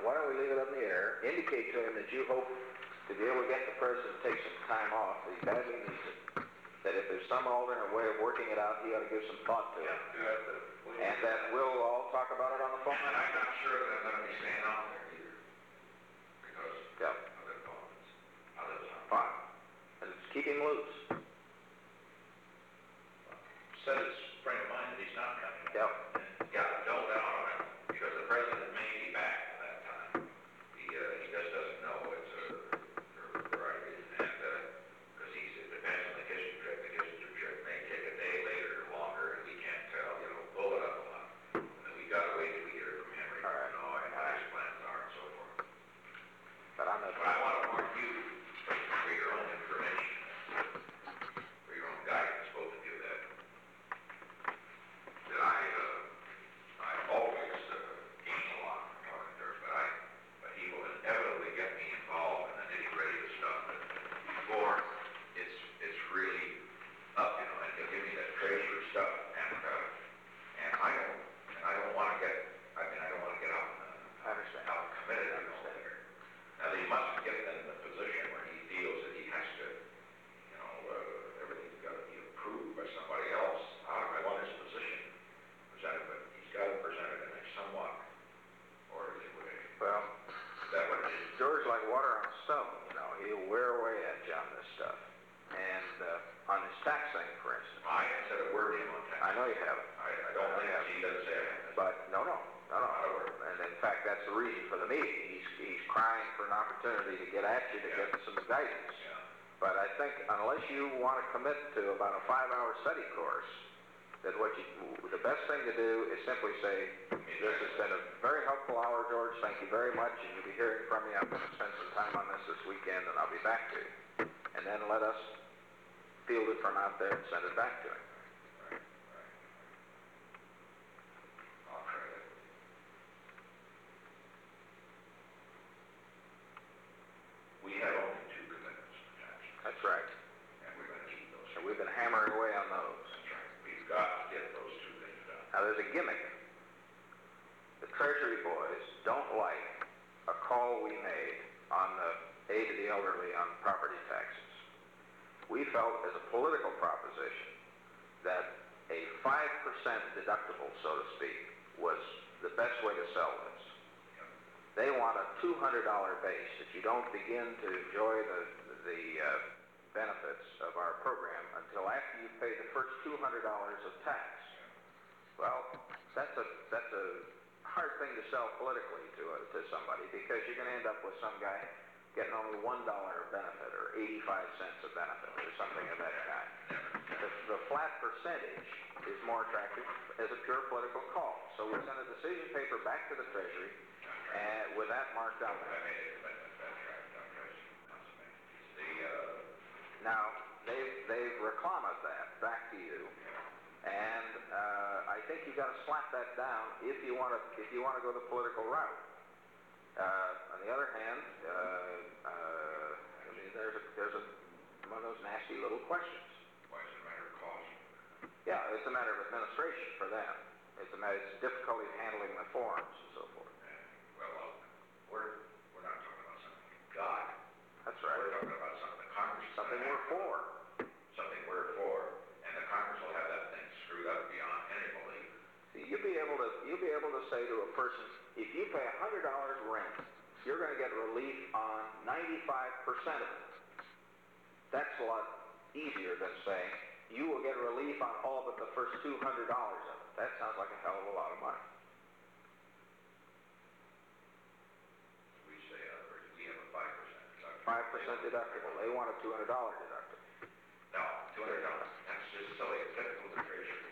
why don't we leave it up in the air, indicate to him that you hope to be able to get the president to take some time off, that he badly needs it, that if there's some alternate way of working it out, he ought to give some thought to it. And that we'll all talk about it on the phone. And I'm not sure that I'm going to be staying out there either, because of the comments. Fine. And it's keep him loose. Said his friend of mine that he's not coming. Yep. Yeah, don't doubt on it, because the president may be back at that time. He just doesn't know. It's a variety, and because it depends on the Kissinger trip. The Kissinger trip may take a day later or longer, and we can't tell. Blow it up a lot. And we got to wait till we hear from Henry. All right. And what his plans are and so forth. But I want to warn you for your own information, for your own guidance, both of you, that I always gain a lot from talking to her, but he will inevitably get me involved in the nitty-gritty of stuff that before it's really up, and he'll give me that treasury stuff, and I don't want to get out committed. Now he must get in the position where he feels that he has to, everything's got to be approved by somebody else. I want his position presented, but he's got to present it in a somewhat orderly way. Well, That what it is? George like water on a stone, he'll wear away at you on this stuff. And on his tax thing, for instance. I haven't said a word to him on tax. I know you haven't. I don't think he doesn't say it. But no. And in fact, that's the reason for the meeting. He's crying for an opportunity to get at you to get some guidance. Yeah. But I think unless you want to commit to about a 5-hour study course, that the best thing to do is simply say, this has been a very helpful hour, George. Thank you very much, and you'll be hearing from me. I'm going to spend some time on this weekend, and I'll be back to you. And then let us field it from out there and send it back to him. Right. I'll try that. We have only 2 commitments for tax. That's right. And we're going to keep those. And we've been hammering away on those. That's right. We've got to get those 2 things done. Now, there's a gimmick. The Treasury boys don't like a call we made on the aid to the elderly on property taxes. We felt, as a political proposition, that a 5% deductible, so to speak, was the best way to sell this. They want a $200 base that you don't begin to enjoy the benefits of our program until after you've paid the first $200 of tax. Well, that's a hard thing to sell politically to somebody, because you're going to end up with some guy getting only $1 benefit or 85 cents a benefit or something of that kind. The flat percentage is more attractive as a pure political call. So we sent a decision paper back to the Treasury and with that marked on there. I made a commitment. That's right. Now, they've reclaimed that back to you. And I think you've got to slap that down if you want to go the political route. On the other hand, there's one of those nasty little questions. Why is it a matter of cost? Yeah, it's a matter of administration for them. It's difficulty handling the forms and so forth. We're not talking about something we got. That's right. We're talking about something the Congress. Something we're for. Something we're for, and the Congress will have that thing screwed up beyond any belief. See, you'll be able to say to a person, if you pay $100 rent, you're going to get relief on 95% of it. That's a lot easier than saying you will get relief on all but the first $200 of it. That sounds like a hell of a lot of money. We say we have a 5% 5% deductible. They want a $200 deductible. No, $200. That's just silly. It's difficult to treasure.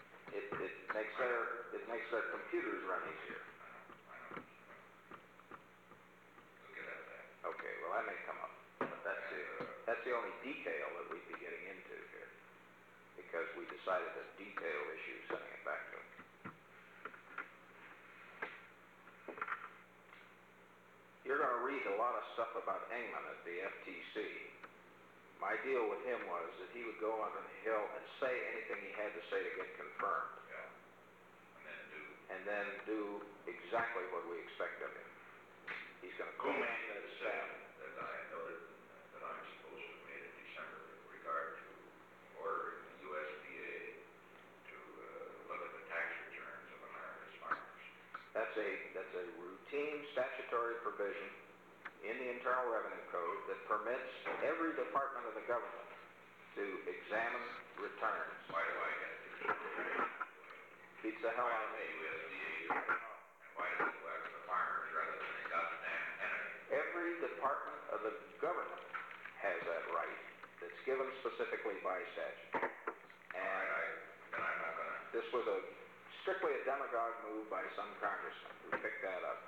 It makes their computers run easier. I know. We'll get at that. Okay, well that may come up, but that's the only detail that we'd be getting into here, because we decided that detail issue, sending it back to them. You're going to read a lot of stuff about Engman at the FTC. My deal with him was that he would go on the Hill and say anything he had to say to get confirmed. Yeah. And then do exactly what we expect of him. statutory provision in the Internal Revenue Code that permits every department of the government to examine returns. Why do I get to keep it? Beats the hell Why out of does me. the USDA do it? And why does it go after the farmers rather than the goddamn enemy? Every department of the government has that right that's given specifically by statute. And Then I'm not gonna, this was strictly a demagogue move by some congressman who picked that up.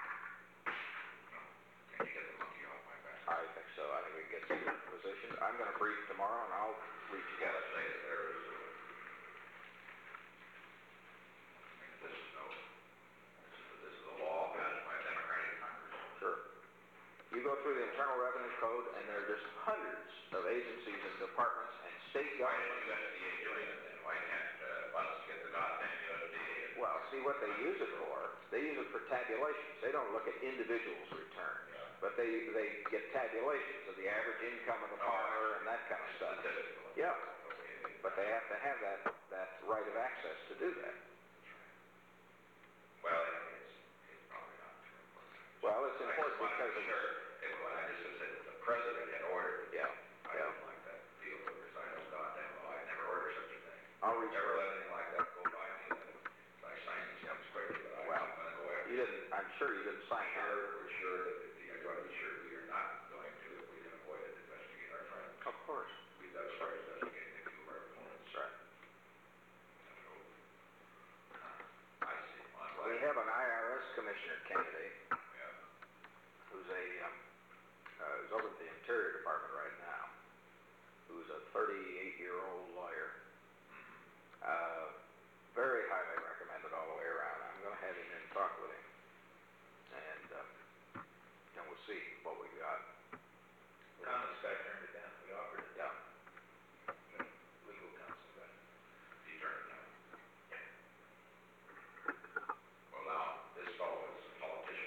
can you get the monkey off my back? I think so. I think we can get some good positions. I'm going to brief tomorrow, and I'll reach You together. gotta say that there is this is a law passed by a Democratic Congress. Sure. You go through the Internal Revenue Code, and there are just hundreds of agencies and departments and state Why is governments. the USDA doing it then? Why can't us get the goddamn USDA? Well, see what they use it for. They use it for tabulations. They don't look at individuals' returns, but they get tabulations of the average income of the farmer and that kind of stuff. Statistical. Yeah, Okay. but they have to have that right of access to do that. Well, it's probably not too important. Well, it's I just important wanted because to be sure. When I just said that the president had ordered it. Yeah, I yeah. don't like that deal because I know goddamn well I never ordered such a thing. I'll reach. Never let anything like that go by me. I signed these things quickly, but I'm Well, not going to go after You didn't. I'm sure you didn't sign that. We're sure that you're going to be sure we are not going to, if we can avoid it, investigate our friends. Of course. We've got to start investigating a few of our opponents. That's right. I see. Well, I'm We glad. have an IRS commissioner candidate Yeah. who's who's over at the Interior Department right now, who's a 38-year-old lawyer. Very highly recommended all the way around. I'm going to have him in and talk with him, and we'll see what we got. Town inspector turned it down. We offered it. Yeah. Legal counsel, but he turned it down. Well, now, this fellow is a politician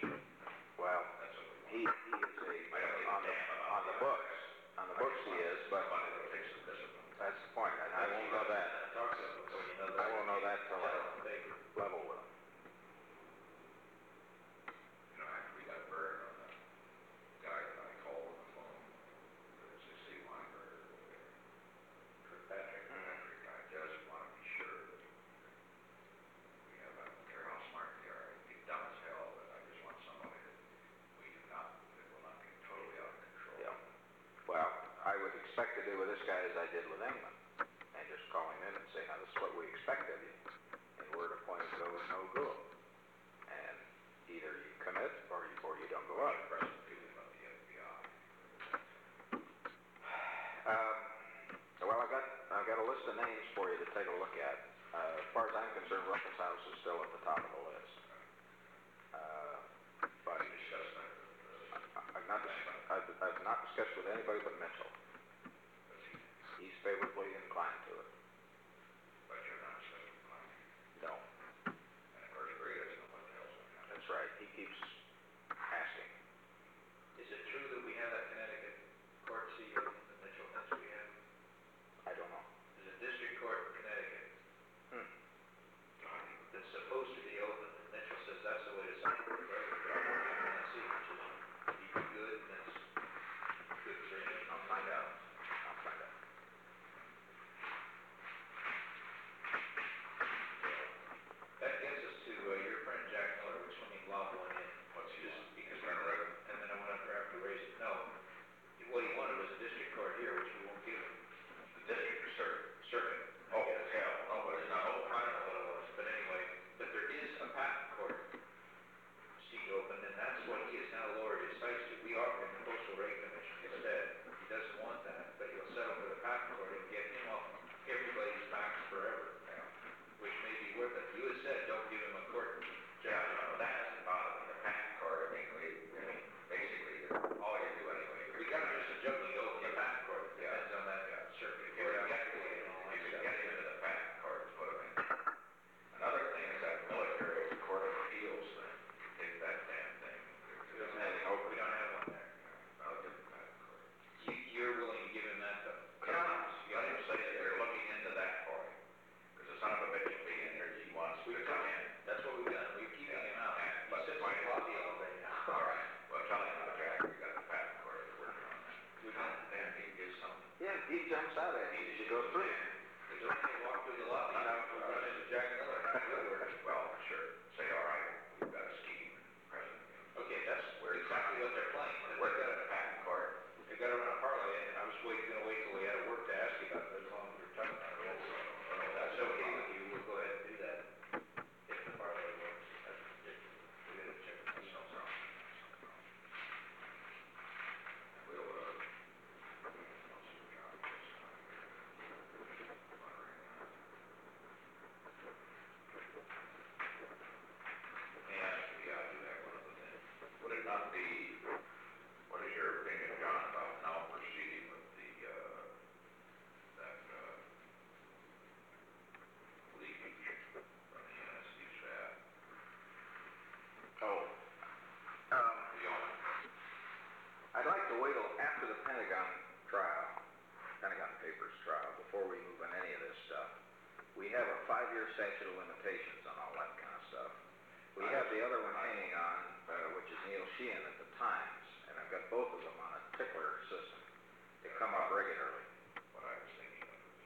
statute of limitations on all that kind of stuff. We have the other one hanging on, which is Neil Sheehan at the Times, and I've got both of them on a tickler system. They come up regularly. What I was thinking of was,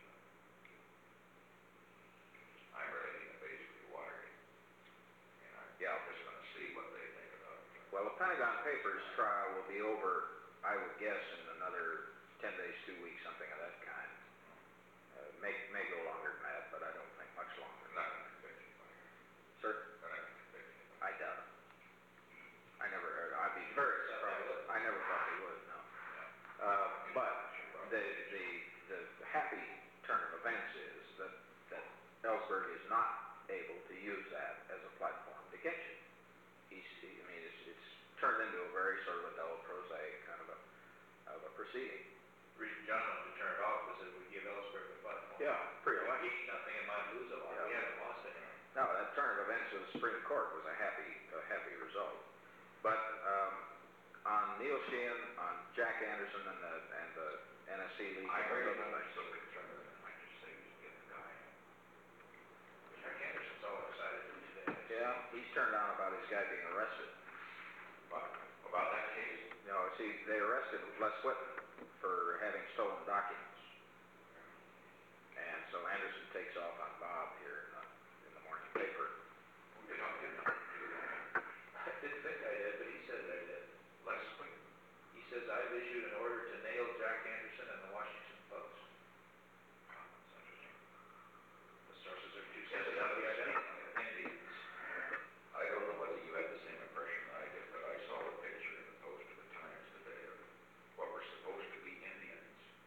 I'm ready to basically Watergate. Yeah. I'm just going to see what they think about it. Well, the Pentagon Papers trial will be over, I would guess, in another 10 days, 2 weeks, something of that kind. May go longer than that, but I don't think much longer. Not going to convict anybody. Sir? They're not going to convict anybody. I doubt it. I never heard. I'd be very surprised. I never thought they would, no. But the happy turn of events is that Ellsberg is not able to use that as a platform to get you. It's turned into a very sort of a dull, prosaic kind of a proceeding. The reason John wanted to turn it off was that we give Ellsberg the platform. Yeah, pre-election. He nothing and might lose a lot. Yeah. We haven't lost anything. No, that turn of events with the Supreme Court was a happy result. But on Neil Sheehan, on Jack Anderson, and the NSC League, I really am so concerned with him. I just say we get the guy. Jack Anderson's all excited these days. yeah, he's turned on about his guy being arrested. About that case? No, see, they arrested Les Whitten for having stolen documents. And so Anderson takes off on Bob here in the morning paper. We don't get nothing to do that. I didn't think I did, but he said I did. Last week. He says I've issued an order to nail Jack Anderson and the Washington Post. Oh, that's interesting. The sources are too sensitive. Indians. I don't know whether you had the same impression I did, but I saw a picture in the Post of the Times today of what were supposed to be Indians,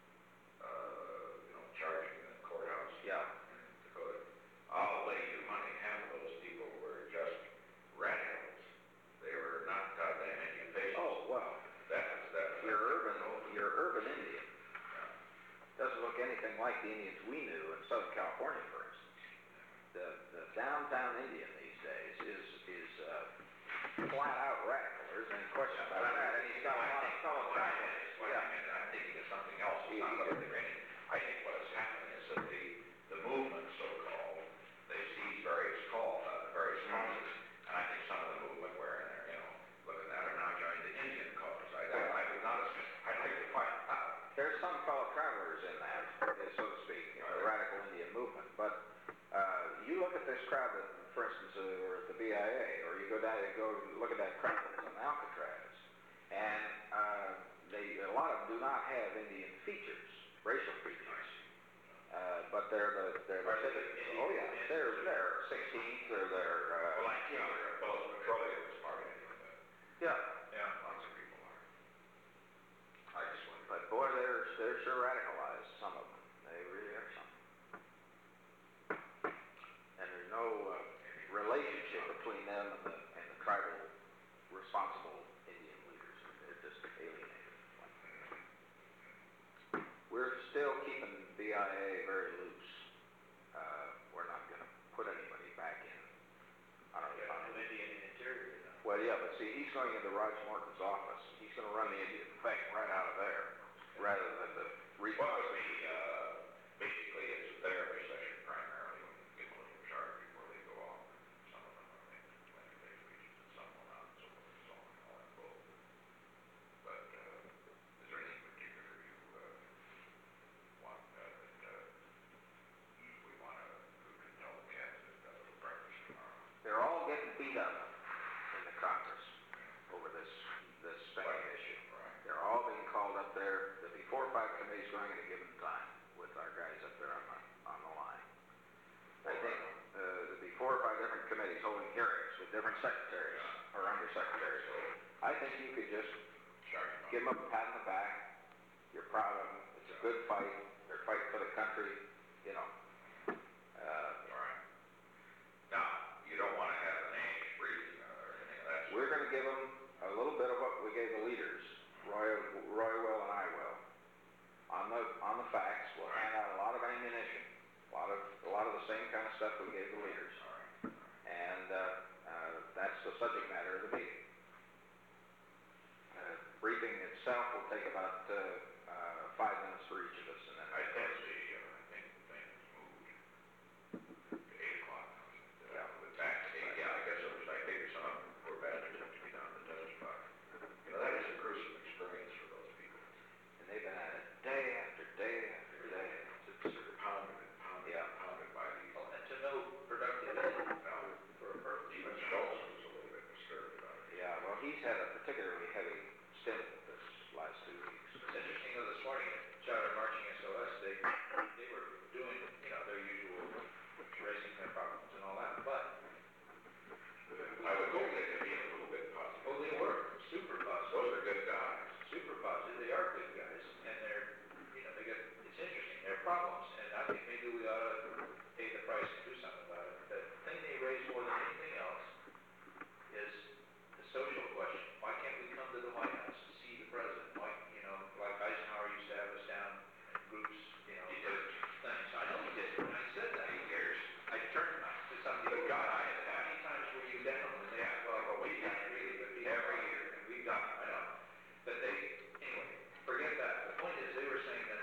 charging in the courthouse. Yeah. In Dakota. I'll lay you money. Half of those people were just radicals. They were not goddamn Indian patients. Oh, well, That your urban Indian doesn't look anything like the Indians we knew in Southern California, for instance. The downtown Indian these days is flat out radical. There's any question about that. And he's got a lot of fellow travelers. I'm thinking of something else. It's not about the Indian. I think what has happened is that the movement, so-called, they seize various causes, and I think some of the movement where looking at are now joining the Indian cause. I would not assume. I'd like to find out. There's some fellow travelers in that, so to speak, the radical Indian movement. But you look at this crowd that, for instance, were at the BIA, or you go down and go look at that crowd that's on Alcatraz, and a lot of them do not have Indian features, racial features. But they're the oh yeah, they're 16th or they're Well, I think Bell's Petroleum was part of it. yeah. Yeah, lots of people are. I just wonder. But boy, they're sure radicalized, some of them. They really are some. And there's no relationship between them and the tribal responsible Indian leaders. They're just alienated. We're still keeping BIA very loose. We're not going to put anybody back in. Indian Interior. Well, yeah, but see, he's going into Roger Morton's office. He's going to run the Indian thing right out of there, rather than the Basically, it's their recession primarily when people are in charge before they go off. Some of them are making big regions and some will not, and so forth and so on, all that bull. But is there anything particular you want that we want to tell the cats that got a little breakfast tomorrow? They're all getting beat up in the Congress over this spending issue. Right. They're all being called up there. There'll be 4 or 5 committees going at a given time with our guys up there on the line. I think there'll be 4 or 5 different committees holding hearings with different secretaries or undersecretaries. I think you could just give them a pat on the back. You're proud of them. It's a good fight. They're fighting for the country. All right. Now, you don't want to have an age briefing or anything of that sort. We're going to give them a little bit of what we gave the leaders. Roy will and I will. On the facts, we'll hand out a lot of ammunition, a lot of the same kind of stuff we gave the leaders. And that's the subject matter of the meeting. Briefing itself will take about 5 minutes for each of us, and then I think things move had a particularly heavy stint this last 2 weeks. It's interesting though, this morning, Charter Marching SOS, they were doing, their usual raising their problems and all that, but I would hope they could be a little bit positive. Oh, they were super positive. Those are good guys. Super positive. They are good guys, and they're, it's interesting. There are problems, and I think maybe we ought to pay the price and do something about it. The thing they raise more than anything else is the social question. Why can't we come to the White House to see the president? Why, like Eisenhower used to have us down in groups, he did things. I know he did, and I said that. Years. I turned to somebody, God, how many times were you down? And they said, well, we can't really, but every year, and we've done it, I know. But anyway, forget that. The point is, they were saying that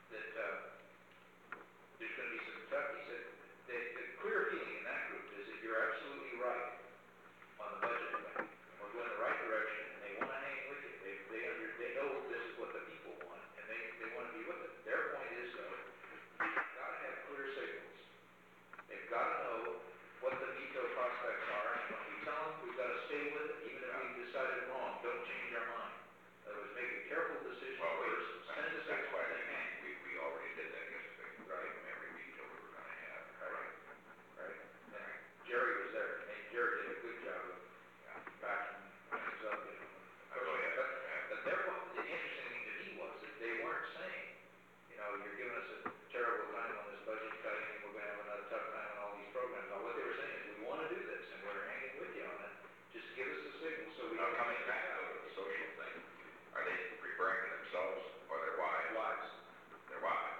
there's going to be some tough, he said, the clear feeling in that group is that you're absolutely right on the budget thing. We're going the right direction, and they want to hang with you. They know this is what the people want, and they want to be with it. Their point is, though, you've got to have clear signals. They've got to know what the veto prospects are, and when we tell them we've got to stay with it, even if we've decided wrong, don't change our mind. In other words, make a careful decision first. Send us that's why they can. We already did that yesterday. Right. Every veto we were going to have. Right. And Jerry was there. And Jerry did a good job of backing things up. But the interesting thing to me was that they weren't saying, you're giving us a terrible time on this budget cutting, and we're going to have another tough time on all these programs. Now, what they were saying is, we want to do this, and we're hanging with you on it. Just give us a signal so we can coming back to the social thing. Are they referring to themselves or their wives? Wives. Their wives.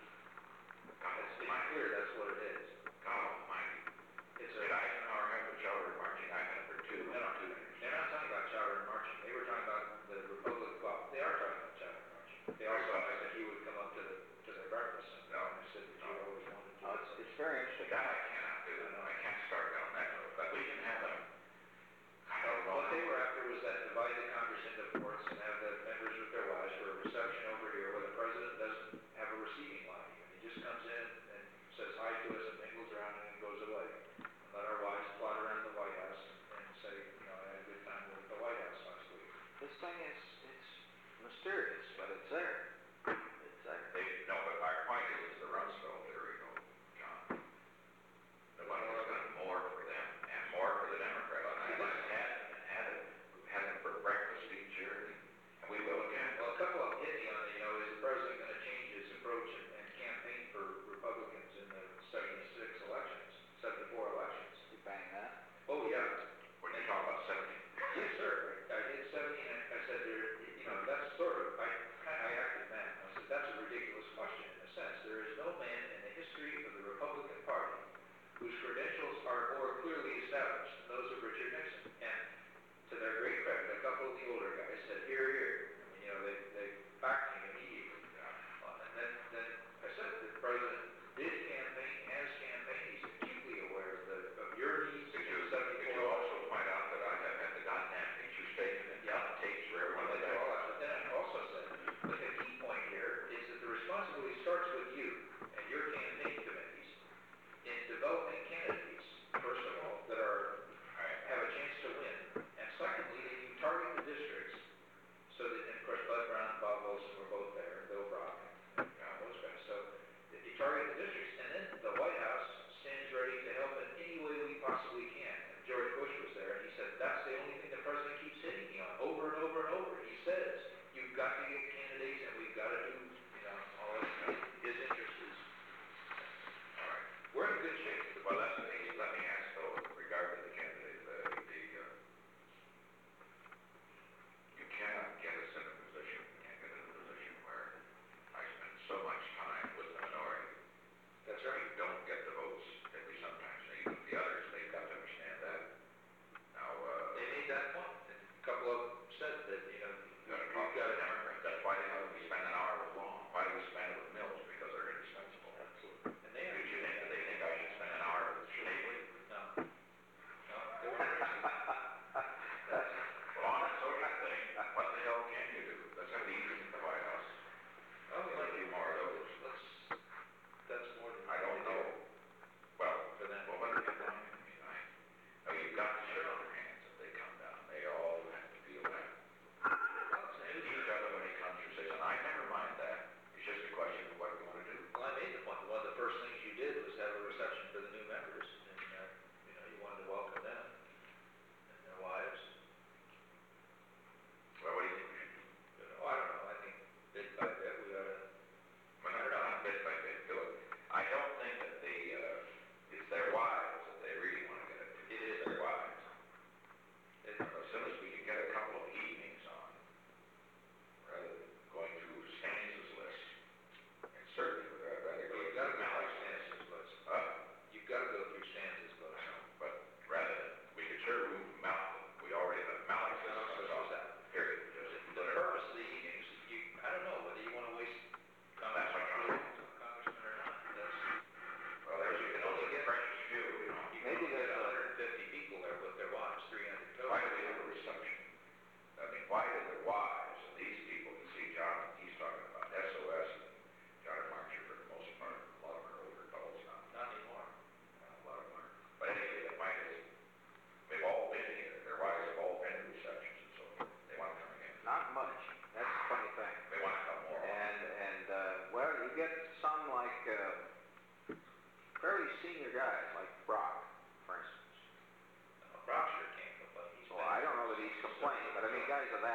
It's clear that's what it is. God almighty. Did Eisenhower have the Charter Marching? I had for two. They're not talking about Charter Marching. They were talking about the Republic Club. They are talking about Charter Marching. They also asked that he would come up to their breakfast. And I said that you always wanted to do it. It's very interesting. That I cannot do. I can't start down that road. But we can have them. What they were after was that divide the Congress into fourths and have the members with their wives for a reception over here where the president doesn't have a receiving line. He just comes in and says hi to us and mingles around and then goes away. And let our wives plot around the White House and say, I had a good time with the White House last week. This thing it's mysterious, but it's there. It's there. No, but our point is the Rumsfeld theory, John. The one was done more for them and more for the Democrats. And I just had them for breakfast each year, and we will again. Well, a couple of them hit me on is the president going to change his approach and campaign for Republicans in the 76 elections, 74 elections? You bang that? Oh, yeah. When you talk about 70. Yes, sir. I did 70, and I said, that's sort of, I acted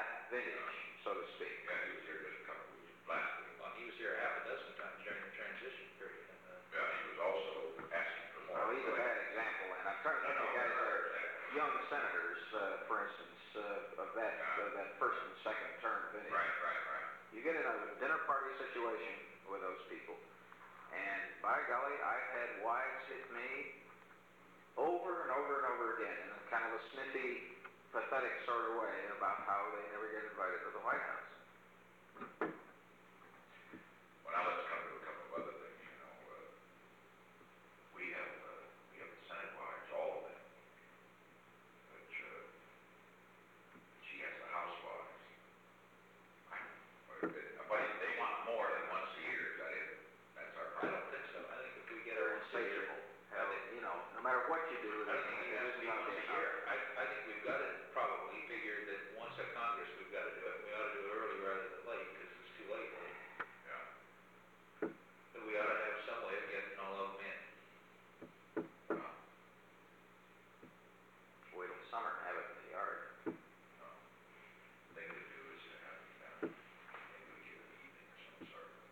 that vintage, so to speak. Yeah, he was here just a couple weeks last week. Well, he was here half a dozen times during the transition period. Yeah, he was also asking for more. Well, he's a bad example, and I'm trying to think of guys that are young senators, for instance, of that first and second term vintage. Right. You get in a dinner party situation with those people, and by golly, I've had wives hit me over and over and over again in a kind of a snippy, pathetic sort of way about how they never get invited to the White House. Well, now let's come to a couple of other things, you know. We have the Senate wives, all of them. Which, she has the House wives. But they want more than once a year, is that it? That's our I problem. don't think so. I think if we get They're her insatiable. No matter what you do, I don't think it has to be not once a year. I think we've got to probably figure that once a Congress, we've got to do it. We ought to do it early rather than late, because it's too late then. Yeah. But we ought to have some way of getting all of them in. Wait till summer and have it in the yard. Thing to do is to have, maybe we give an evening or some sort of,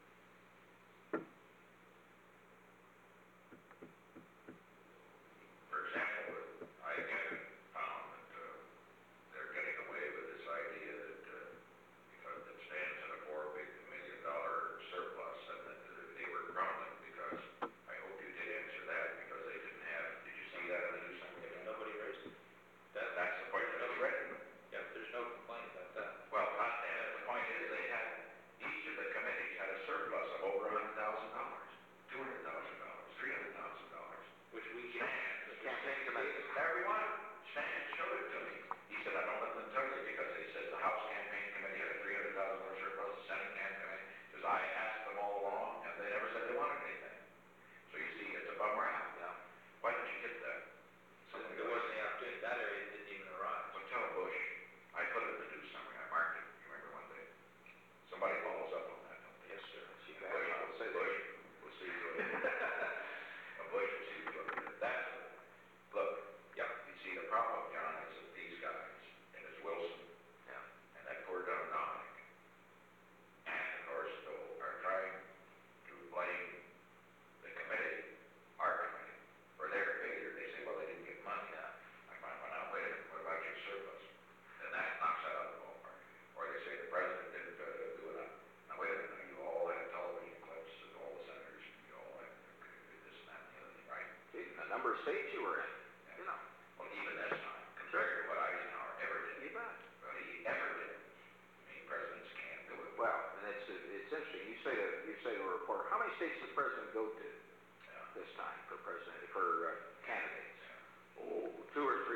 for example, I again found that, they're getting away with this idea that, because it stands in a $4 million surplus, and that they were grumbling because, I hope you did answer that, because they didn't have, did you see that in the news? Nobody raised it. That's the point that I was reading. Yeah, there's no complaint about that. Well, not that. The point is they had, each of the committees had a surplus of over $100,000, $200,000, $300,000. Which we Stan, can. the campaign committee, everyone, Stan showed it to me. He said, I don't let them tell you because they said the House campaign committee had a $300,000 surplus, the Senate campaign committee, because I asked them all along and they never said they wanted anything. So you see, it's a bum rap. Yeah. Why didn't you get that? There wasn't the opportunity. That area didn't even arise. Well, tell Bush, I put it in the news somewhere, I marked it, you remember one day. Somebody follows up on that, don't they? Yes, sir. She Bush, will say that. Bush, we'll see you later. Bush, we'll see you later. That's it. Look, Yep. you see, the problem, John, is that these guys, and it's Wilson, Yeah. and that poor dumb Dominic, and of course, are trying to blame the committee, our committee, for their failure. They say, well, they didn't get money. Yeah. I find, well, now, wait a minute, what about your surplus? Then that knocks that out of the ballpark. Or they say the president didn't do it. Now, wait a minute, you all have television clips of all the senators, you all have this and that and the other thing, right? See, the number of states you were in, you know. Well, even this time, compared to what Eisenhower ever did. You bet. Well, he ever did. I mean, presidents can't do it. Well, and it's interesting. You say to a reporter, how many states does the president go to this time for candidates? Oh, 2 or 3.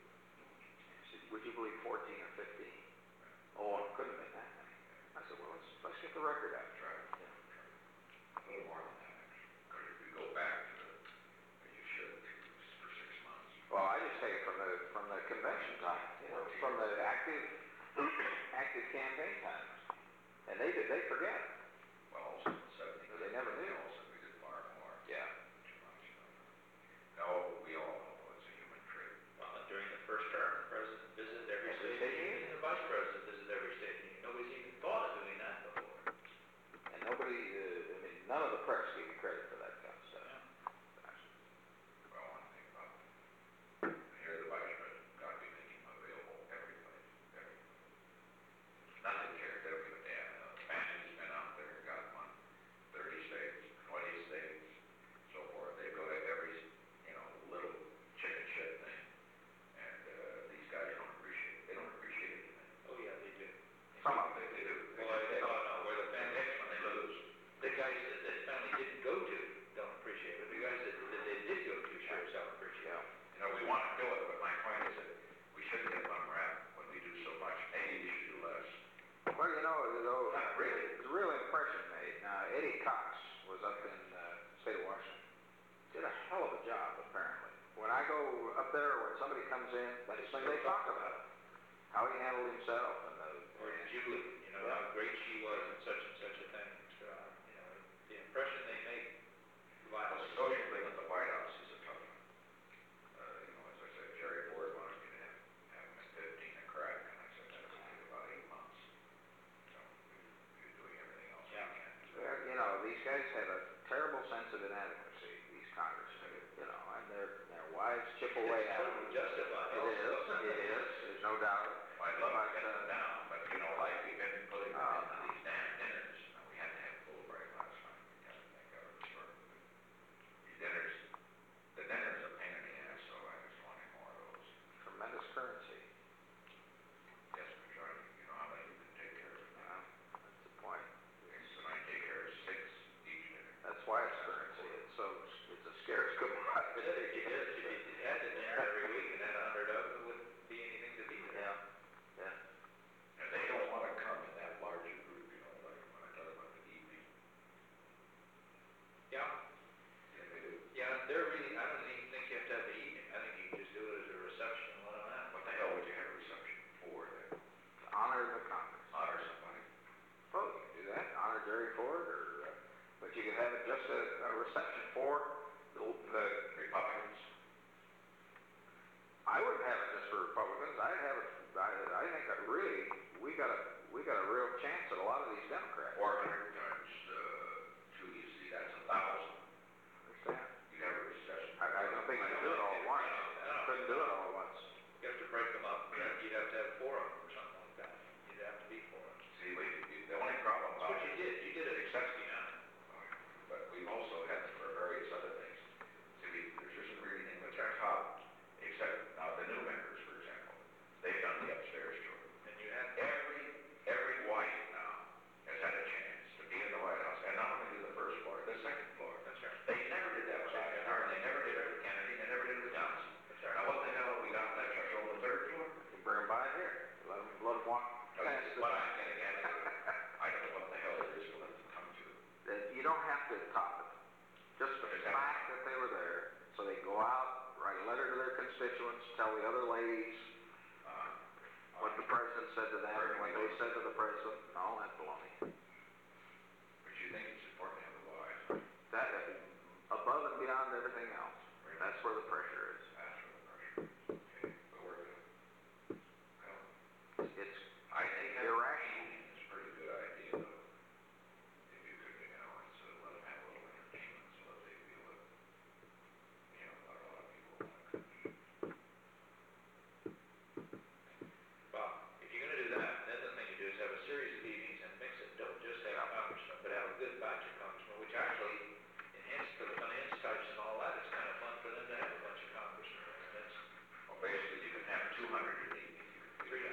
He said, would you believe 14 or 15? Oh, it couldn't have been that many. I said, well, let's get the record out. That's right. Yeah. A little more than that, actually. Because if we go back to you should, for 6 months. Well, I just take it from the convention time, from the active campaign times, and they forget. Well, also in 70. They never knew. Also, we did far more. Yeah. No, we all know it's a human trait. Well, during the first term, the president visited every Every state state union, union. and the vice president visited every state union. Nobody's even thought of doing that before. And nobody, none of the press gave you credit for that kind of stuff. Well, one thing about it. Here the vice president got to be making him available every place. Nothing cares. They don't give a damn. Family's been out there, got one, 30 states, 20 states, so forth. They go to every, little chicken shit thing. And these guys don't appreciate it. They don't appreciate anything. Oh, yeah, they do. Some of them. They do. Well, they don't know where the And family, next when they lose. the guys that the family didn't go to don't appreciate it. The guys that they did go to sure as hell appreciate it. We want to do it, but my point is that we shouldn't get bum rap when we do so much. We should do less. Well, though, Not really. there's a real impression made. Now, Eddie Cox was up in the state of Washington. Did a hell of a job, apparently. When I go up there, or when somebody comes in, that's the thing they talk about. How he handled himself. Or Julie, how great she was and such a thing. So, the impression they make Well, lasts. the social thing at the White House is a tough one. As I said, Jerry Ford wanted me to have him at 15 and crack, and I said, that's okay. But you could have it just a reception for the Republicans. I wouldn't have it just for Republicans. I'd have it. I think that really we got a real chance at a lot of these Democrats. 400 times 2, you see, that's 1,000. Understand? You have a recession. I don't think you could do it all at once. Couldn't do it all at once. You have to break them up, you'd have to have 4 of them or something like that. You'd have to be 4 of them. See, the only problem That's about what you did at 69. but we've also had for various other things. See, there's just really anything with our top, except now the new members, for example, they've done the upstairs tour. And you have Every white now has had a chance to be in the White House, and not only do the first floor, the second floor. That's right. They never did that with Eisenhower, they never did it with Kennedy, they never did it with Johnson. That's right. Now, what the hell have we got left to show the third floor? You bring them by here. Let them walk past What I'm getting at is, I don't know what the hell it is for them to come to. You don't have to top it. Just the fact that they were there, so they go out, write a letter to their constituents, tell the other ladies what the president said to them and what they said to the president, and all that baloney. But you think it's important to have the wise. That above and beyond everything else. That's where the pressure is. That's where the pressure is. Okay, but we're good. Well, It's I think irrational. it's a pretty good idea, though. If you could, instead of let them have a little entertainment so that they feel that, not a lot of people want to come. Well, if you're going to do that, then the thing to do is have a series of meetings and mix it. Don't just have congressmen, but have a good batch of congressmen, which actually for the finance types and all that, it's kind of fun for them to have a bunch of congressmen. And it's Well, basically, you can have 200 in the, 300.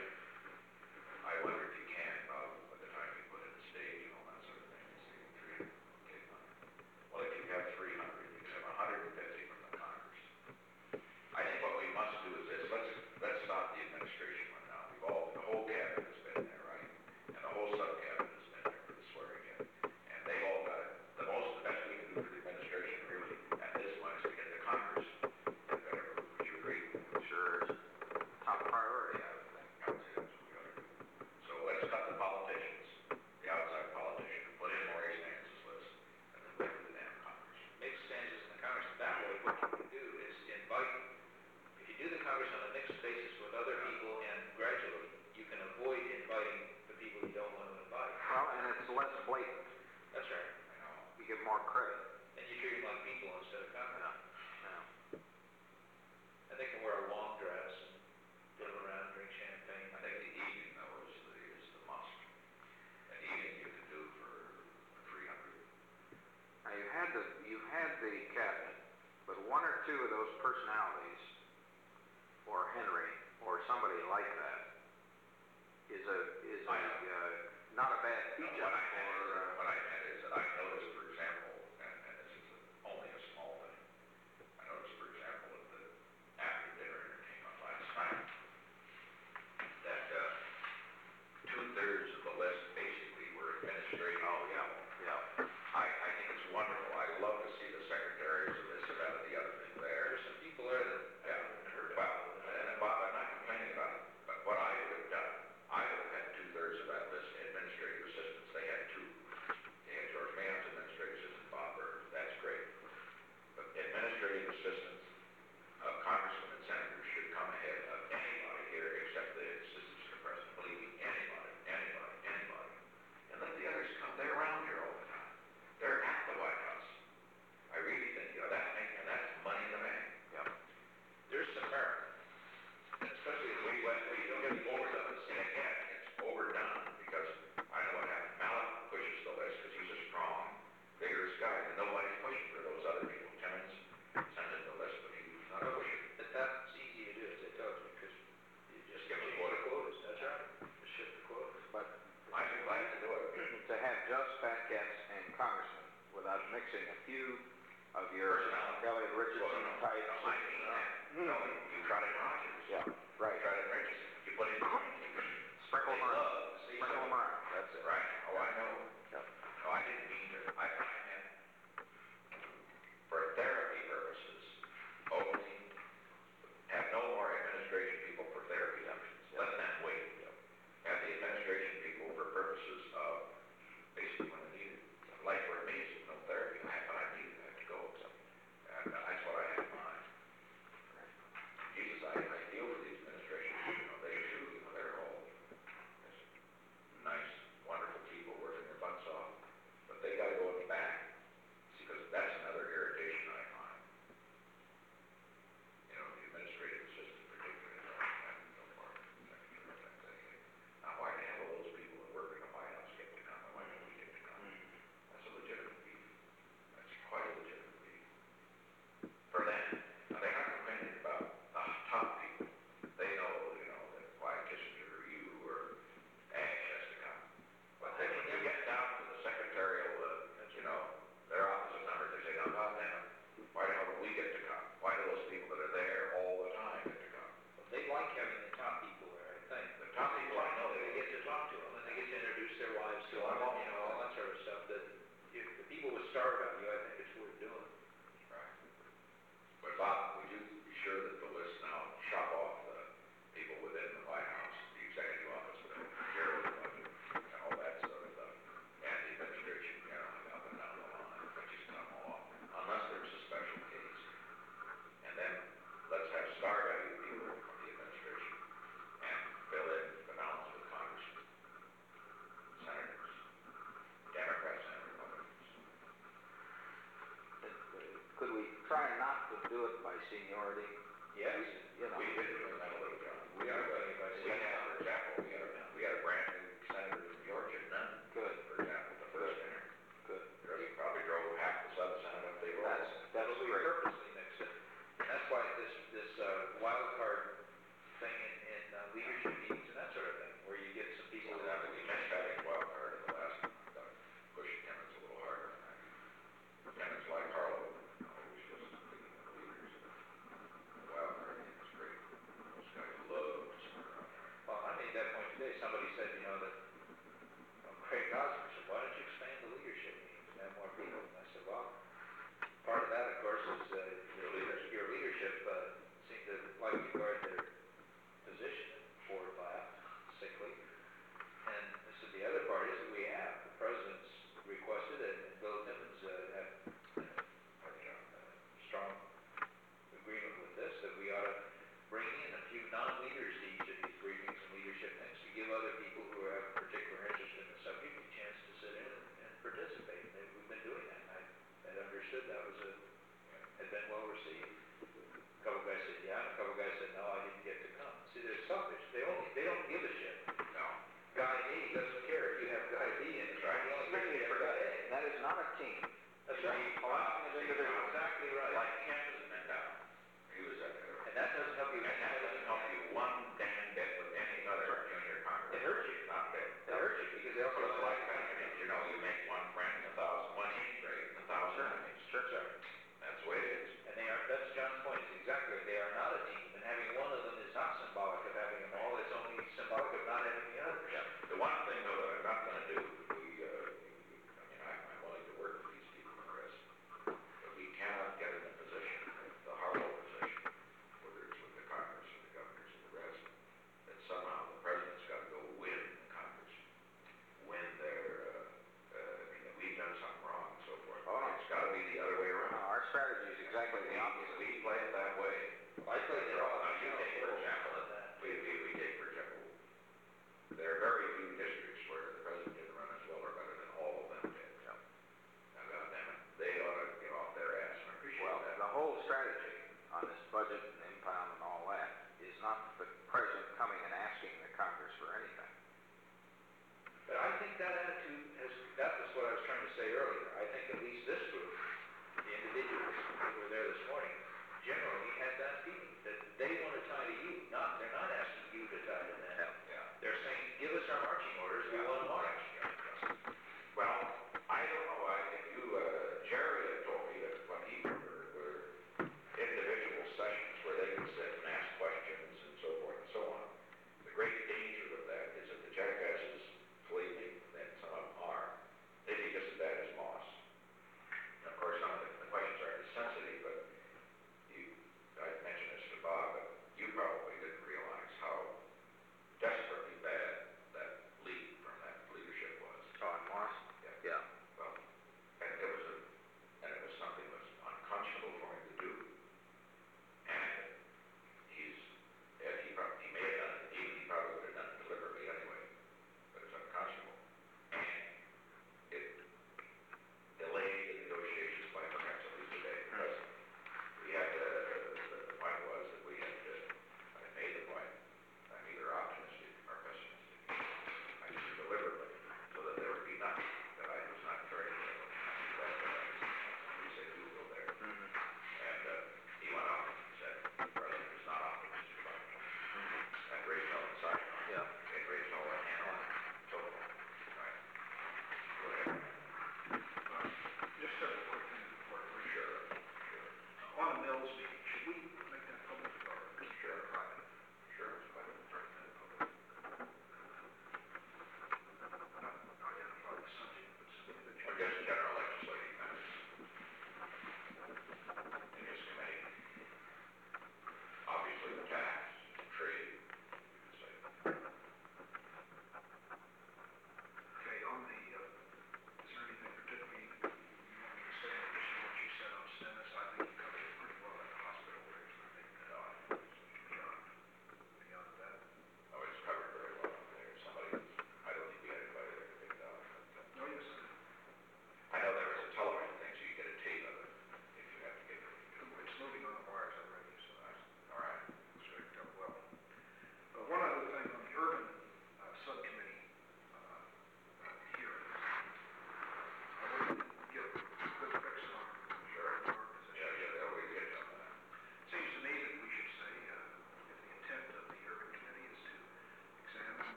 I wonder if you can, by the time you put in the stage and all that sort of thing, you see, 300, okay, fine. Well, if you have 300, you can have 150 from the Congress. I think what we must do is this, let's stop the administration one now. The whole cabinet has been there, right? And the whole sub-cabinet has been there for the swearing in. And they've all got it. The best we can do for the administration, really, at this one, is to get the Congress to better, would you agree? Sure is top priority, I would think. I would say that's what we ought to do. So let's cut the politicians, the outside politicians, put in Maurice Nance's list, and then wait for the damn Congress. Make stanzas in the Congress. That way, what you can do is invite, if you do the Congress on a mixed basis with other people and gradually, you can avoid inviting the people you don't want to invite. Well, and it's less blatant. That's right. I know. You get more credit. And you treat them like people instead of Congress. Yeah. And they can wear a long dress and get around, drink champagne. I think the evening, though, is the must. An evening you can do for 300. Now you had the cabinet, but one or two of those personalities, or Henry, or somebody like that, is not a bad feature What I meant is that I noticed, for example, and this is only a small thing, I noticed, for example, at the after dinner entertainment last night, that 2/3 of the list basically were administrative. Oh, yeah. I think it's wonderful. I love to see the secretaries of this, that, and the other thing there. There's some people there that haven't even heard Well, about it. and Bob, I'm not complaining about it, but what I would have done, I would have had 2/3 of that list administrative assistants. They had 2. They had George Mann's administrative assistant, Bob Burns. That's great. But administrative assistants of congressmen and senators should come ahead of anybody here except the assistants to the president. Believe me, anybody. And let the others come. They're around here all the time. They're at the White House. I really think, that's money in the bank. Yep. There's some merit. Especially if We don't get overdone. And again, it's overdone because I know what happened. Mallett pushes the list because he's a strong, vigorous guy, and nobody's pushing for those other people. Timmons sent in the list, but he's not a pusher. That's easy to do, as I told you, because you just Give change them the quotas. That's right. Just shift the quotas. But I'd be glad to do it. to have just fat cats and congressmen without mixing a few of your Elliot Richardson types. I mean that. No, you try to Rogers. Yeah, right. You try to Richardson. You put in Sprinkle them around. love to see Sprinkle them somebody. around. That's it. Right. Oh, I know. Yep. No, I didn't mean to. I meant for therapy purposes, only have no more administration people for therapy functions. Let them wait. Have the administration people for purposes of basically when they need it. Like for me, it's no therapy. seniority. Yes, You know. We've been doing that a little, John. we are talking about We had, for example, we had a brand new senator from Georgia, none, Good, for example, the first dinner. good. He probably drove half the Southern Senate up the road. That's we great. purposely mixed it. And that's why this wild card thing in leadership meetings and that sort of thing, where you get some people So that that we missed having a wild card in the last, pushing Timmons a little harder. Timmons like Harlow, you know, was just the leaders. The wild card thing was great. Those guys loved to sit around there. well, I made that point today. Somebody said, you know, that Craig Gosler said, why don't you expand the leadership meetings and have more people? And I said, well, part of that, of course, is your leadership seemed to like to guard their position at 4 or 5, sick leave. And I said, the other part is that we have, the president's requested it, and Bill Timmons had strong agreement with this, that we ought to bring in a few non-leaders to each of these briefings and leadership things to give other people who have particular interest in the subject a chance to sit in and participate. And we've been doing that. I had understood that had been well received. A couple guys said yeah, and a couple guys said no, I didn't get to come. See, they're selfish. They don't give a shit. No. Guy A doesn't care if you have Guy B in it. Right. He only cares if you have Guy A. That is not a team. That's right. Exactly right. Like Kent has been down. He was at there. And that doesn't help you. And that doesn't help you one damn bit with any other junior congress. It hurts you. Not a bit. It hurts you because they also So it's like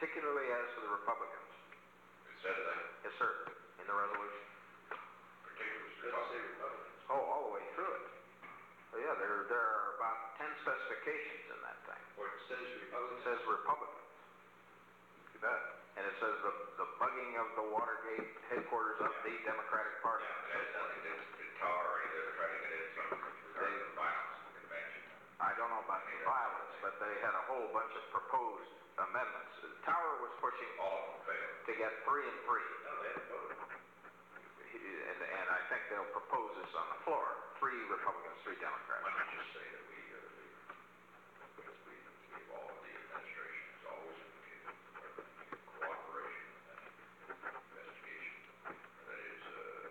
particularly as to the Republicans. It says that, Yes, sir, in the resolution. particularly, Doesn't say Republicans. Oh, all the way through it. Oh, yeah, there are about 10 specifications in that thing. Or it says It Republicans. says Republicans. you bet. And it says the bugging of the Watergate headquarters of the Democratic Party. Yeah, it has nothing to do with tar or anything, they're trying to get in something regarding the violence in the convention. I don't know about the violence, but they had a whole bunch of proposed amendments. Tower was pushing All of them failed. to get 3 and 3. No, they haven't voted. And I think they'll propose this on the floor. 3 Republicans, 3 Democrats. Let me just say that we've all, the administration has always indicated cooperation and investigation. That is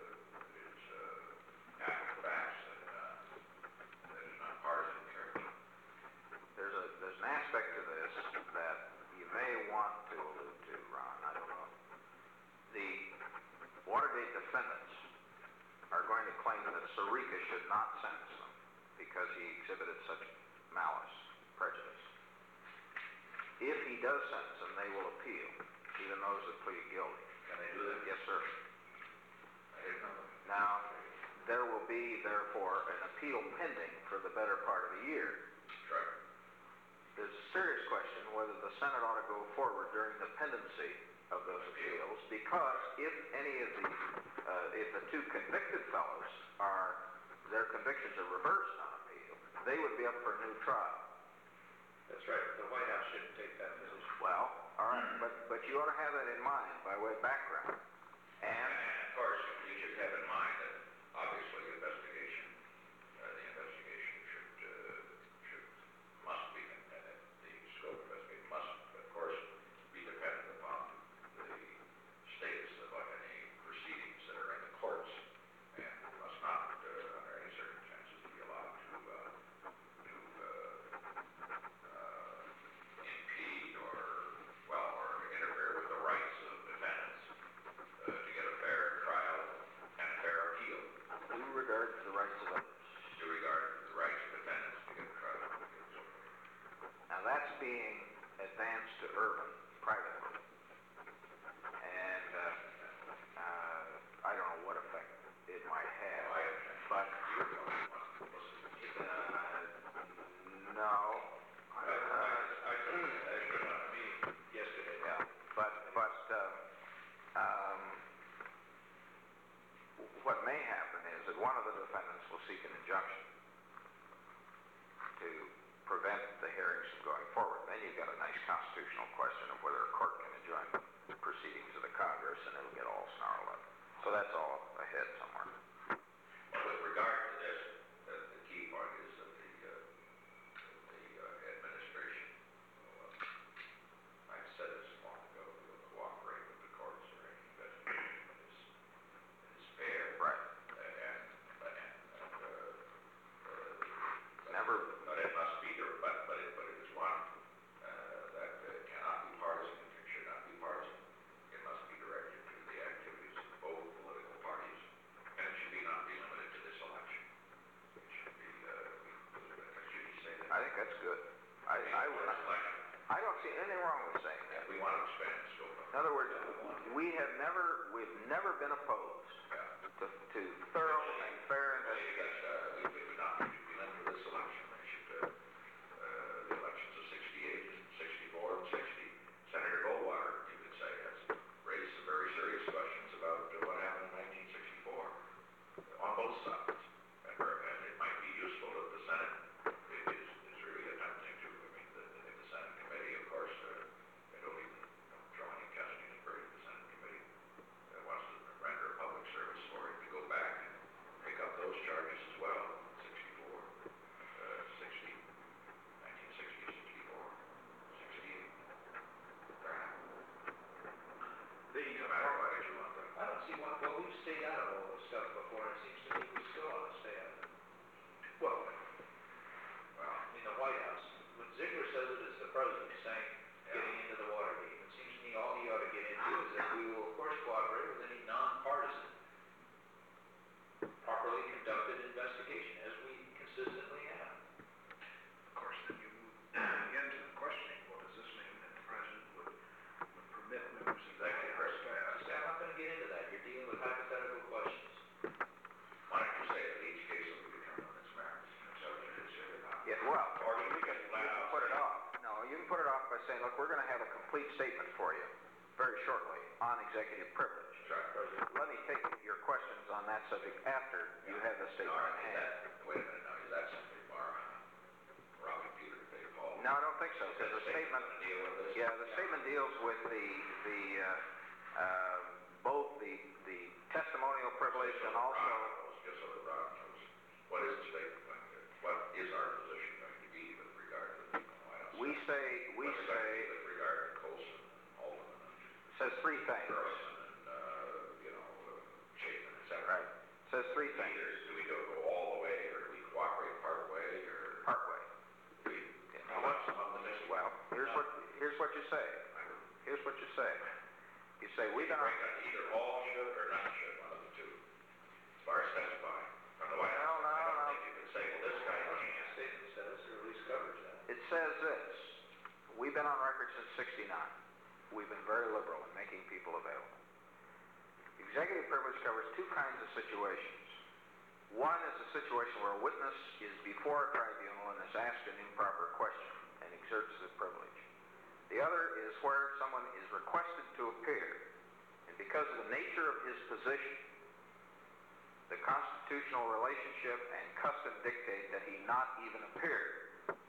after facts that is not partisan character. There's an aspect to this that you may want to allude to, Ron. I don't know. The Watergate defendants are going to claim that Sirica should not sentence them because he exhibited such malice, prejudice. If he does sentence them, they will appeal, even those that plead guilty. Can they do that? Yes, sir. I didn't know. Now, there will be, therefore, an appeal pending for the better part of a year. That's right. There's a serious question whether the Senate ought to go forward during the pendency of those appeals, because if any of the, if the 2 convicted fellows their convictions are reversed on appeal, they would be up for a new trial. That's right. The White House shouldn't take that position. Well, all right, but you ought to have that in mind by way of background. And And of course, you should have in mind that obviously the investigation must be, the scope of investigation must, of course, be dependent upon the status of any proceedings that are in the courts, and must not, under any circumstances, be allowed to impede or interfere with the rights of defendants to get a fair trial and a fair appeal. due regard to the rights of others. Due regard to the rights of defendants to get a trial and appeal. Now that's being advanced to Irvin privately. And I don't know what effect it might have, but no. I told you that on a meeting yesterday. Yeah, but what may happen is that one of the defendants will seek an injunction to prevent the hearings from going forward. Then you've got a nice constitutional question of whether a court can enjoin the proceedings of the Congress, and it'll get all snarled up. So that's all ahead somewhere. Well, with regard to this, the key part is that the administration, I said this long ago, will cooperate with the courts or any investigation that is fair. Right. Never. But it must be, but it is one that cannot be partisan, it should not be partisan. It must be directed to the activities of both political parties, and it should not be limited to this election. It should be, should you say that? I think that's good. I don't see anything wrong with saying that. We want to expand the scope of In other words, we've never been opposed to thorough and fair investigation. We would not be limited to this election. They should, the elections of 68 and 64 and 60. Senator Goldwater, you could say, has raised some very serious questions about what happened in 1964 on both sides. And it might be useful if the Senate is really attempting to, if the Senate committee, of course, I don't even draw any casting any break. The Senate committee wants to render a public service for it to go back and complete statement for you very shortly on executive privilege. Sorry, President. Let me take your questions on that subject after you have the statement in hand. Wait a minute now, is that simply borrowing a raw computer to pay Paul? No, I don't think so, because the statement, Deal with this? yeah, the statement deals with both the testimonial privilege and also, Just so that Rob knows, what is the statement going to, what is our position going to be with regard to the White House? we say, With regard to Colson and Holden and says three things. Burleson and, Chapin, et cetera. Right. Says three things. Either do we go all the way, or do we cooperate part way, or Partway. we, Now, what's on the mission? well, here's what you say. Here's what you say. You say, we've been on... Either all should or none should, one of the two, as far as specifying. From the White No, House, no, I don't no. think you could say, well, this guy can't. Statement says, or at least covers that. It says this, we've been on record since '69. We've been very liberal in making people available. Executive privilege covers two kinds of situations. One is a situation where a witness is before a tribunal and is asked an improper question and exerts the privilege. The other is where someone is requested to appear, and because of the nature of his position, the constitutional relationship and custom dictate that he not even appear.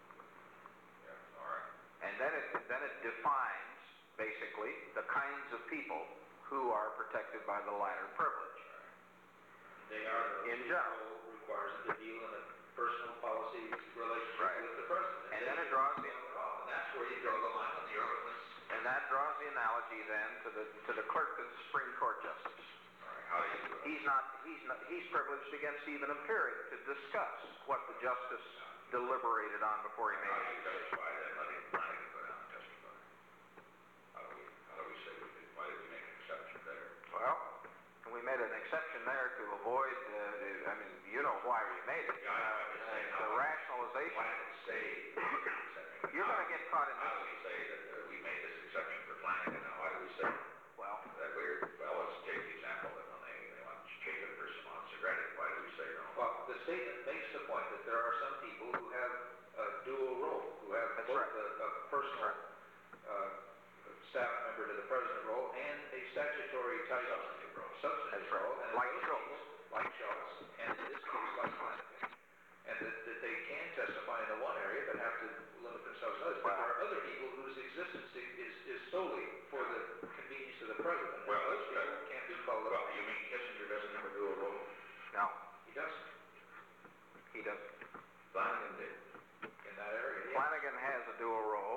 Yeah, all right. And then it defines, basically, the kinds of people who are protected by the latter privilege. They are, In general. requires them to deal in a personal policy relationship Right. with the president. And then it draws the, And that's where you draw the line on the witness. and that draws the analogy then to the clerk of the Supreme Court justice. All right, how do you do it? He's privileged against even appearing to discuss what the justice deliberated on before he made How do his you decision. justify that, letting Flanagan go down and testify? How do we say, why did we make an exception there? Well, we made an exception there to avoid, you know why we made it. Yeah, I'm just saying, The rationalization. Why did we say exception? You're going to get caught in How this. do we say that we made this exception for Flanagan? Now, why do we say Well, that weird? Well, let's take the example that when they want Chapin versus Montsegreti, why do we say no? Well, the statement makes the point that there are some people who have a dual role, who have That's both right. a personal staff member to the president role and a statutory type Substantive role. substantive That's right. role. And Like those Schultz. people, like Schultz, and in this case, like Flanagan, and that they can testify in the one area but have to limit themselves to others. But Wow. there are other people whose existence is solely for the convenience of the president. And Well, those that's people can't be called Well, up. you mean Kissinger doesn't have a dual role? no, He doesn't he doesn't. Flanagan did. in that area. Yeah. Flanagan has a dual role.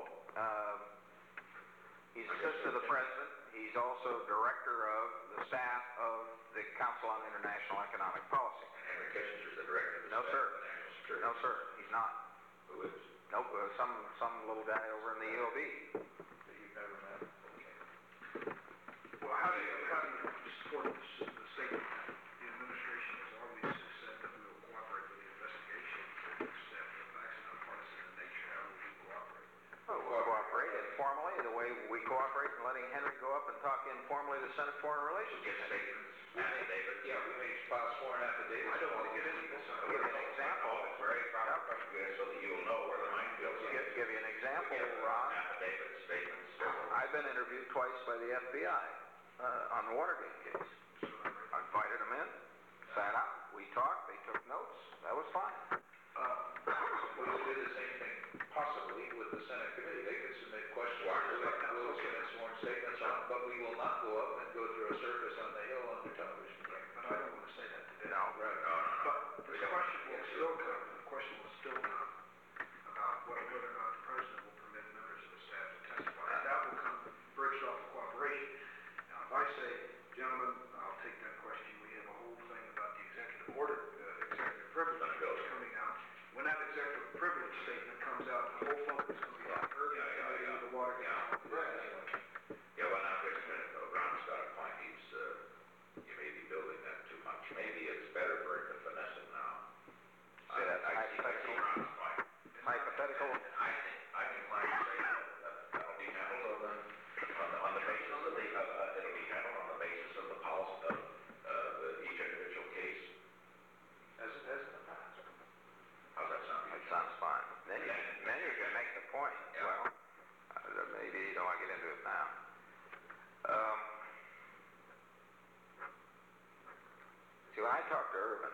He's assistant to the president. He's also director of the staff of the Council on International Economic Policy. Henry Kissinger's the director of the No, staff sir. of national security. No, sir, he's not. Who is? Nope, some little guy over in the EOB. That you've never met. Well, how do you support the statement that the administration has always said that we will cooperate with the investigation to the extent the facts are not partisan in nature? How will we cooperate? Well, we'll cooperate informally the way we cooperate in letting Henry go up and talk informally to Senate Foreign Relations. Get statements, affidavit. Yeah, we may file sworn affidavits. I don't want to get into this. I'll give you an example. It's very proper question, Chris, so that you'll know where the minefields are. Give you an example, Ron. Affidavits, statements. I've been interviewed twice by the FBI on the Watergate case. I invited them in, sat out, we talked, they took notes, that was fine. We will do the same thing, possibly, with the Senate committee. They could submit questions, we'll submit sworn statements on, but we will not go up and go through a circus on the hill under television. But I don't want to say that today. No, Right. But the question will still come about whether or not the president will permit members of the staff to testify. And that will come bridged off of cooperation. Now, if I say, gentlemen, I'll take that question. We have a whole thing about the executive order, executive privilege that's coming Irvin,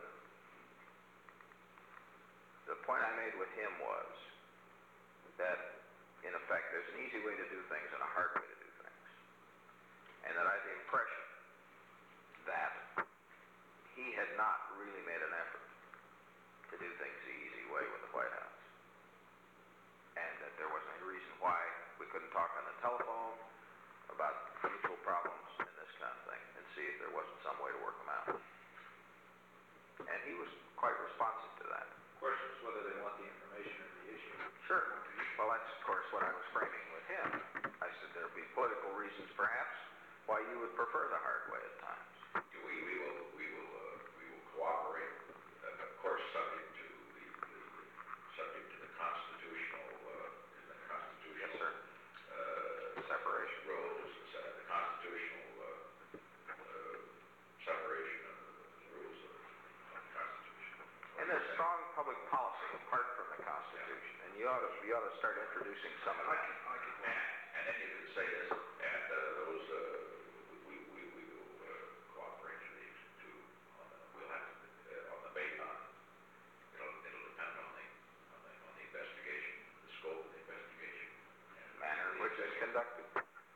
the point I made with him was that, in effect, there's an easy way to do things and a hard way to do things. And that I had the impression that he had not really made an effort to do things the easy way with the White House. And that there wasn't any reason why we couldn't talk on the telephone about mutual problems and this kind of thing and see if there wasn't some way to work them out. And he was quite responsive to that. The question is whether they want the information or the issue. Sure. Well, that's, of course, what I was framing with him. I said there'd be political reasons, perhaps, why you would prefer the hard way at times. We will cooperate, of course, subject to the constitutional, Yes, sir. Separation. rules, the constitutional separation of the rules of the Constitution. And there's strong public policy apart from the Constitution, and you ought to start introducing some of that. And then you can say this, and those, we will cooperate to these two, we'll have to, on the it'll depend on the investigation, the scope of the investigation. And Manner in which it's conducted.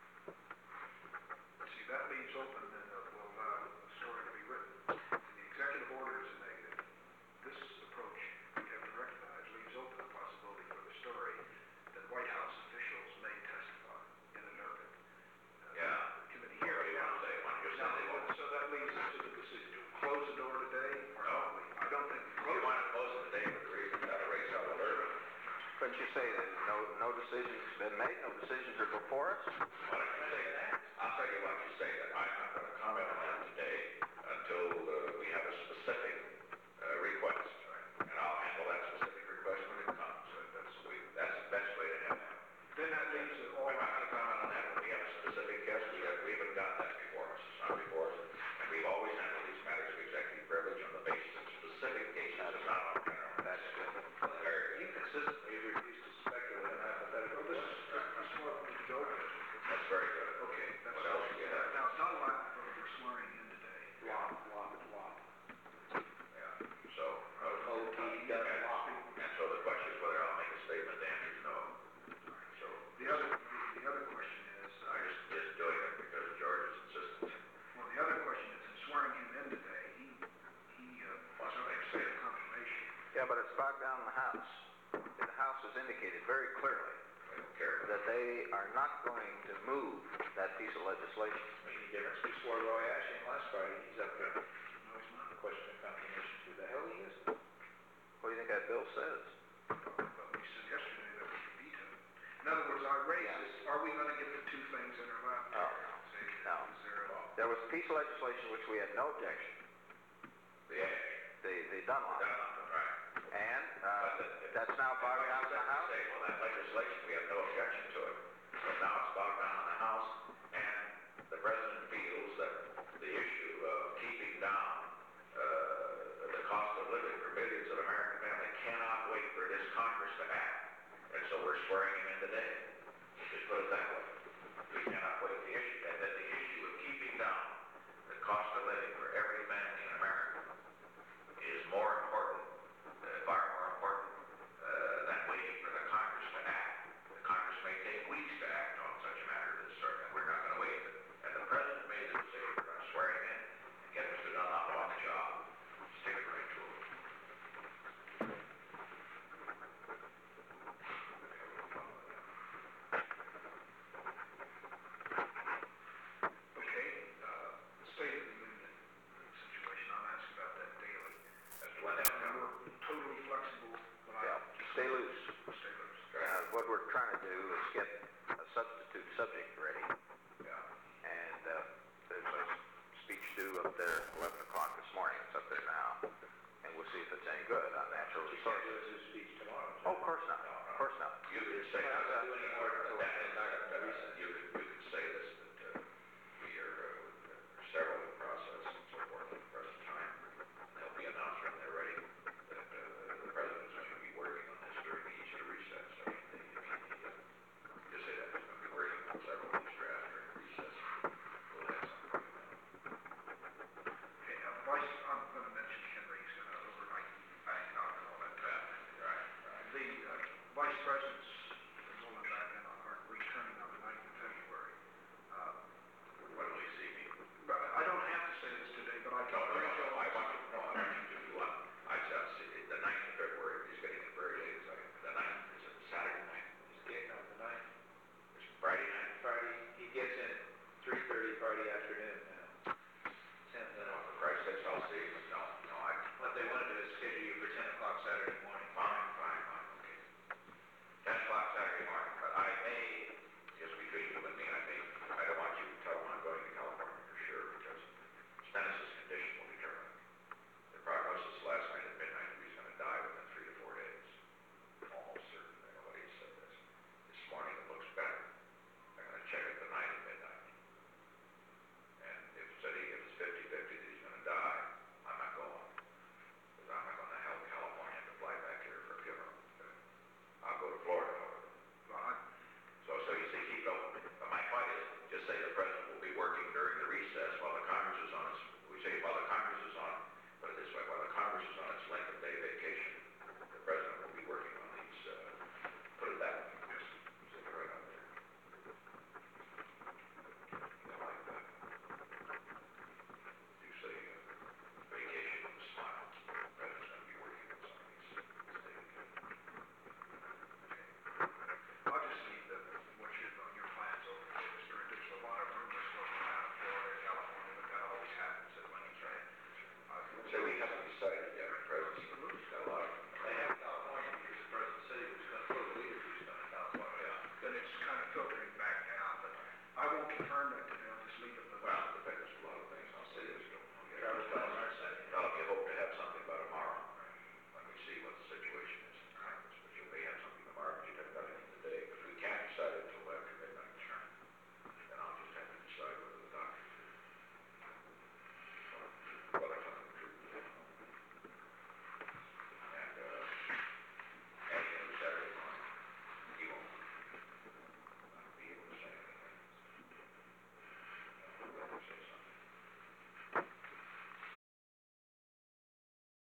See, that leaves open and will allow the story to be written. The executive order is negative. This approach, we have to recognize, leaves open the possibility for the story that White House officials may testify in an open committee hearing. So that leads us to the decision. Do we close the door today or not? I don't think we We close want it. to close it today for the reason that raise up alert. Couldn't you say that no decisions been made, no decisions are before us? Why don't you say that? I'll tell you what you say, that I'm not going to comment on that today until we have a specific request. And I'll handle that specific request when it comes. That's the best way to handle it. Then that leaves it all. I'm not going to comment on that when we have a specific guest. We haven't got that before us. It's not before us. And we've always handled these matters of executive privilege on the basis of specific cases and not on general. That's good. You consistently refuse to speculate on hypothetical This questions. is more of a joke. That's very good. Okay, that's What else do you have? Now, it's not a lot for swearing in today. Law. Yeah. So, O-T-W. and so the question is whether I'll make a statement. The answer is no. So The other question is, I'm just doing it because George is insistent. well, the other question is, in swearing him in today, he wants to make state confirmation. Yeah, but it's bogged down in the House. The House has indicated very clearly I don't care. that they are not going to move that piece of legislation. Any difference? We swore Roy Ash in last Friday. He's up there. No, he's not. The question of confirmation. Who the hell he is? What do you think that bill says? But we said yesterday that we could veto. In other words, I raised this, are we going to get the two things in our lap? Oh, Say, no. is there a law? There was a piece of legislation which we had no objection, The Ash. the Dunlop, Done on them, right. and that's now bogged down in the House. Say, well, that legislation, we have no objection to it. So now it's bogged down in the House, and the president feels that the issue of keeping down the cost of living for millions of American families cannot wait for this Congress to act. And so we're swearing him in today. Just put it that way. We cannot wait the issue. And that the issue of keeping down the cost of living for every family in America is more important, far more important than waiting for the Congress to act. The Congress may take weeks to act on such a matter as this, and we're not going to wait. And the president made the decision. We're going to swear him in and get Mr. Dunlop on the job. Stick it right to him. Okay, the State of the Union situation, I'm asking about that daily. As to when that And comes. we're totally flexible, but Yeah, stay loose. Stay loose. What we're trying to do is get a substitute subject